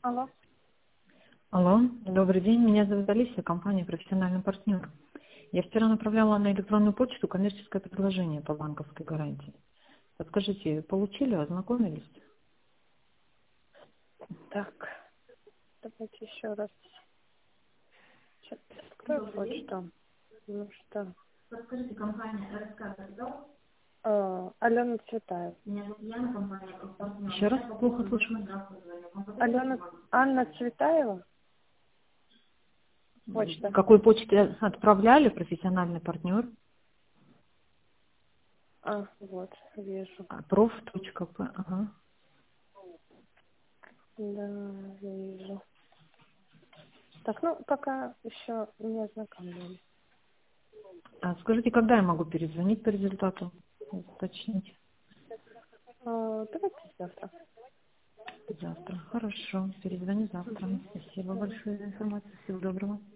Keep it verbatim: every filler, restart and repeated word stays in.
Алло. Алло, добрый день, меня зовут Алиса, компания «Профессиональный партнер». Я вчера направляла на электронную почту коммерческое предложение по банковской гарантии. Подскажите, получили, ознакомились? Так, давайте еще раз. Сейчас открою почту. Ну что? Подскажите, компания эр эс ка Капитал? А, Алена Цветаева. Меня зовут Яна, компания «Партнер». Еще раз, плохо слышу. Алена, Анна Цветаева? Почта. Какой почте отправляли, профессиональный партнер? А, вот, вижу. проф.п, ага. Да, вижу. Так, ну, пока еще не ознакомлюсь. А скажите, когда я могу перезвонить по результату? Уточнить. А, давайте завтра. Завтра. Хорошо. Перезвоню завтра. Спасибо большое за информацию. Всего доброго.